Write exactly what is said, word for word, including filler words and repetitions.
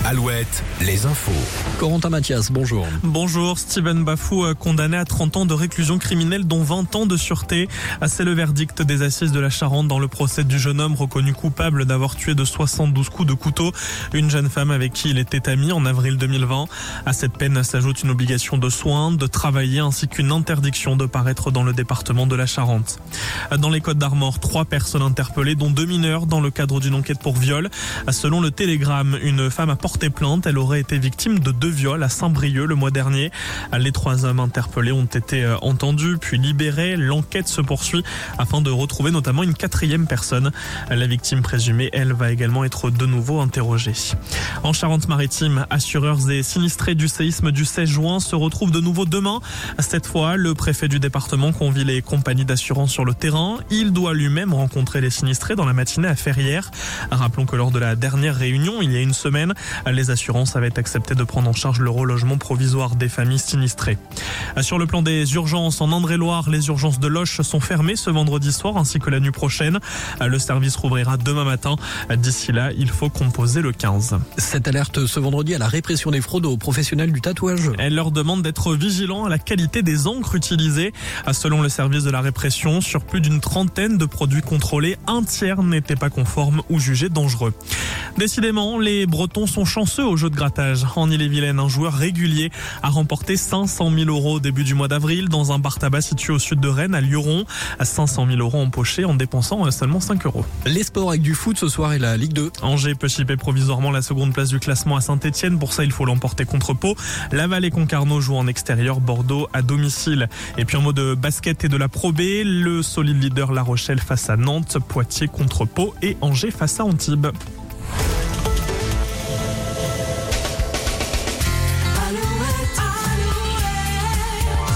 Alouette, les infos. Corentin Mathias, bonjour. Bonjour, Steven Bafou condamné à trente ans de réclusion criminelle dont vingt ans de sûreté. C'est le verdict des assises de la Charente dans le procès du jeune homme reconnu coupable d'avoir tué de soixante-douze coups de couteau une jeune femme avec qui il était ami en avril deux mille vingt. À cette peine s'ajoute une obligation de soins, de travailler ainsi qu'une interdiction de paraître dans le département de la Charente. Dans les Côtes-d'Armor, trois personnes interpellées dont deux mineurs dans le cadre d'une enquête pour viol. Selon le Télégramme, une femme a porté plainte. Elle aurait été victime de deux viols à Saint-Brieuc le mois dernier. Les trois hommes interpellés ont été entendus puis libérés. L'enquête se poursuit afin de retrouver notamment une quatrième personne. La victime présumée, elle, va également être de nouveau interrogée. En Charente-Maritime, assureurs et sinistrés du séisme du seize juin se retrouvent de nouveau demain. Cette fois, le préfet du département convie les compagnies d'assurance sur le terrain. Il doit lui-même rencontrer les sinistrés dans la matinée à Ferrières. Rappelons que lors de la dernière réunion, il y a une semaine, les assurances avaient accepté de prendre en charge le relogement provisoire des familles sinistrées. Sur le plan des urgences, en Indre-et-Loire, les urgences de Loches sont fermées ce vendredi soir ainsi que la nuit prochaine. Le service rouvrira demain matin. D'ici là, il faut composer le quinze. Cette alerte ce vendredi à la répression des fraudes aux professionnels du tatouage. Elle leur demande d'être vigilants à la qualité des encres utilisées. Selon le service de la répression, sur plus d'une trentaine de produits contrôlés, un tiers n'était pas conforme ou jugé dangereux. Décidément, les Bretons sont chanceux au jeu de grattage. En Ille-et-Vilaine, un joueur régulier a remporté cinq cent mille euros au début du mois d'avril dans un bar tabac situé au sud de Rennes, à Luron. cinq cent mille euros empochés en dépensant seulement cinq euros. Les sports avec du foot ce soir et la Ligue deux. Angers peut chipper provisoirement la seconde place du classement à Saint-Etienne. Pour ça, il faut l'emporter contre Pau. Laval et Concarneau jouent en extérieur, Bordeaux à domicile. Et puis en mode de basket et de la Pro B, le solide leader La Rochelle face à Nantes, Poitiers contre Pau et Angers face à Antibes.